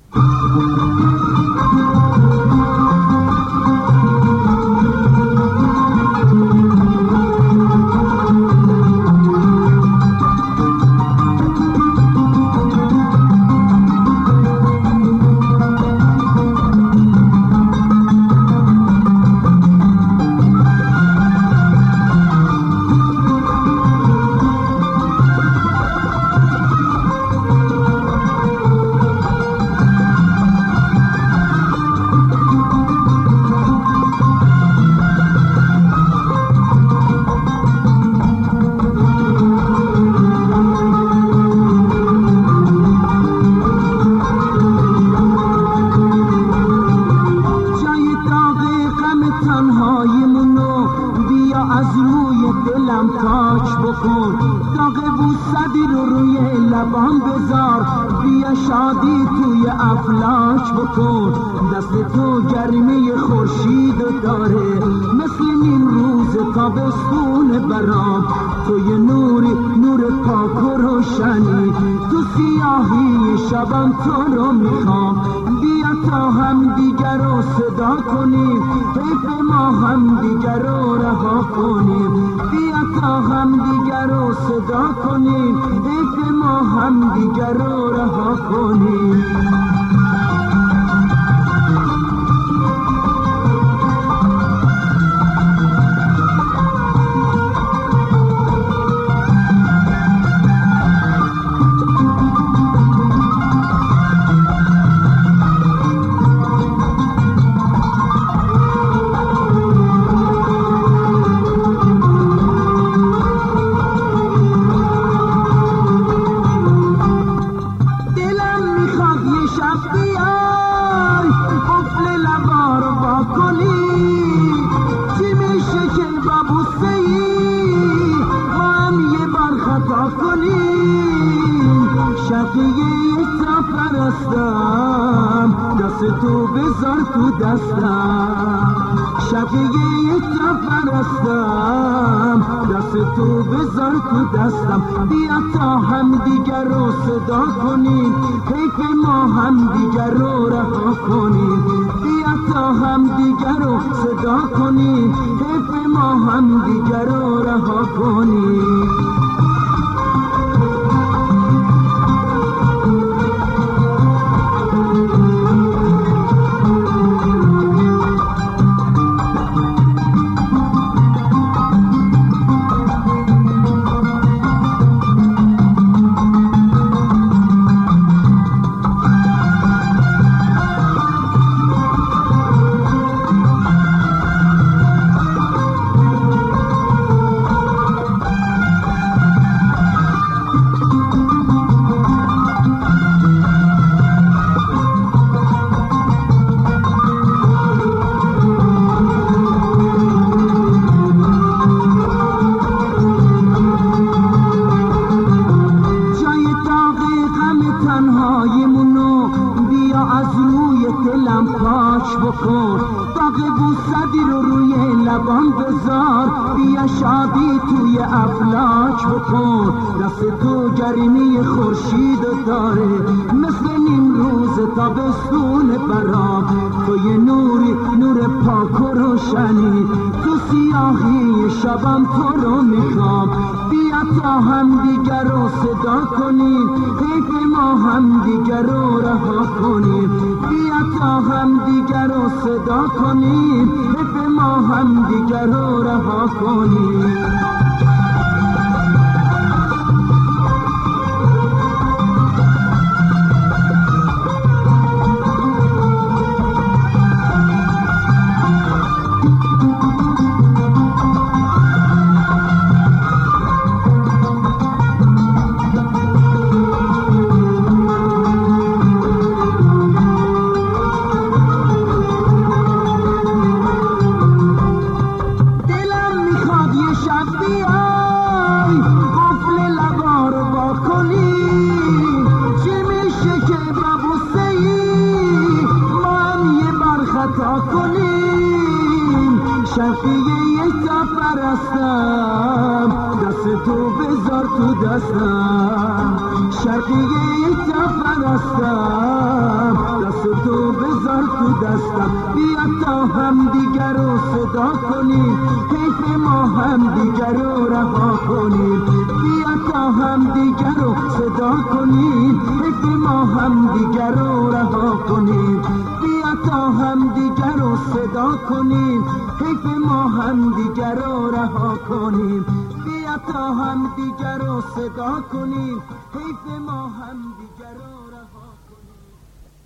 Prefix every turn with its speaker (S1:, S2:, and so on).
S1: پاک بکن، داغ بوسدی رو روی لبام بذار، بیا شادی توی افلاک بکن. دست تو گرمی خورشید داره، مثل نیم روز تابستون برام. توی نوری، نور پاک و روشنی، تو سیاهی شبم تو رو میخوام. بیا تا هم دیگر رو صدا کنیم، حیف ما هم دیگر رو رها کنیم. بیا تا هم دیگر رو صدا کنیم، حیف ما هم دیگر رو رها کنیم. دست تو بذار تو دستم، شقیه تا پرستم. دست تو بذار تو دستم، بیا تا هم دیگر رو صدا کنیم، حیف ما هم دیگر رو رها کنیم. بیا تا هم دیگر رو صدا کنیم، حیف ما هم دیگر رو رها کنیم. داغ بوسدی رو روی لبان بذار، بیا شادی توی افلاک بکن. دست تو گرمی خورشید داره، مثل نیم روز تابستون برام. توی نوری، نور پاک و روشنی، تو سیاهی شبم تو رو میخوام. بیا تا هم دیگر رو صدا کنیم، حیف ما هم دیگر رو رها کنیم. بیا تا هم دیگر رو صدا کنیم، حیف ما هم دیگر رو رها کنیم. شقیه تا پرستم، دست تو بذار تو دستم. شقیه تا پرستم، تو دستم، بیا تا هم دیگر رو صدا کنیم، حیف ما هم دیگر رو رها کنیم، بیا تا هم دیگر رو صدا کنیم، حیف ما هم دیگر رو رها کنیم، بیا تا هم دیگر رو صدا کنیم، حیف ما هم دیگر رو رها کنیم، بیا تا هم دیگر رو صدا کنیم، حیف ما هم دیگر رو